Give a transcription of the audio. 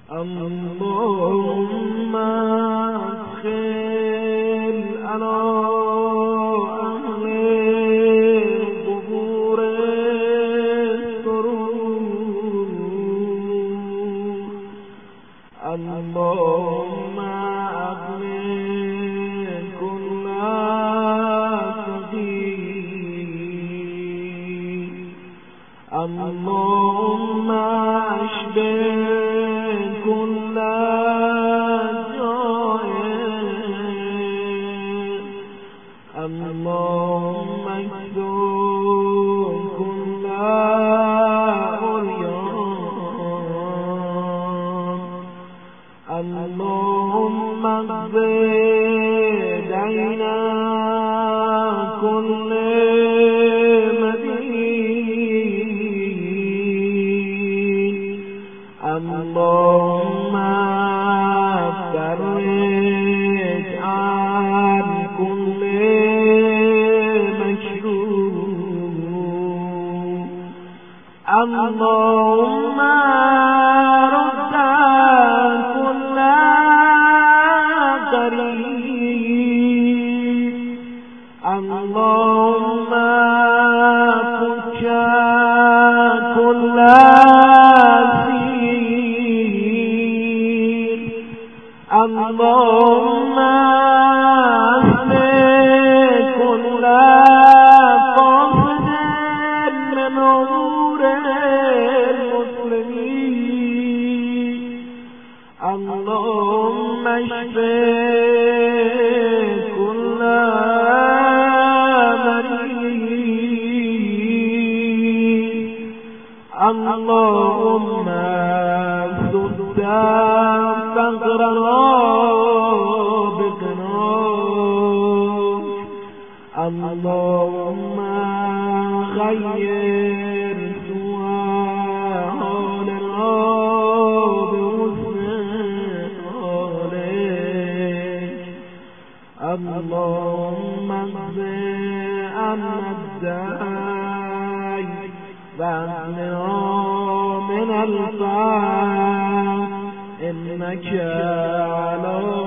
اللهم ادخل على أهل القبور السرور اللهم أغني كل صغير اللهم أشبه كل جائع اللهم اكسر كل عريان اللهم اقضي دين كل مدين اللهم فرج عن كل مكروه اللهم رد كل غريب اللهم فك كل سير اللهم أسلك كل قاصد من أمور المسلمين اللهم اشف كل مريض اللهم سد فقرنا بقناك اللهم غير سوء حالنا بحسن حالك اللهم اغفر عنا الداء واغننا من الفقر إنك على